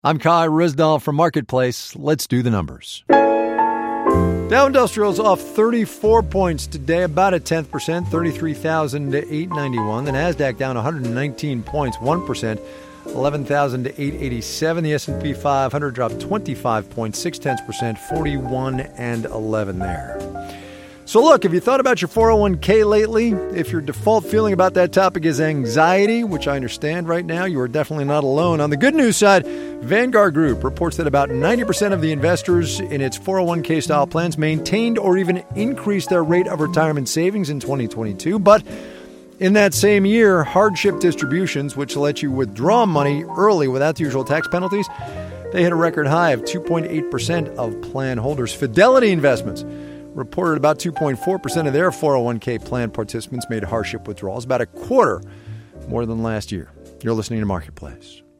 I'm Kai Rizdal from Marketplace. Let's do the numbers. Dow Industrial's off 34 points today, about 0.1%, 33,891. The Nasdaq down 119 points, 1%, 11,887. The S&P 500 dropped 25 points, 0.6%, 41,11 there. So look, have you thought about your 401k lately? If your default feeling about that topic is anxiety, which I understand right now, you are definitely not alone. On the good news side, Vanguard Group reports that about 90% of the investors in its 401k style plans maintained or even increased their rate of retirement savings in 2022. But in that same year, hardship distributions, which let you withdraw money early without the usual tax penalties, they hit a record high of 2.8% of plan holders. Fidelity Investments reported about 2.4% of their 401k plan participants made hardship withdrawals, about a quarter more than last year. You're listening to Marketplace.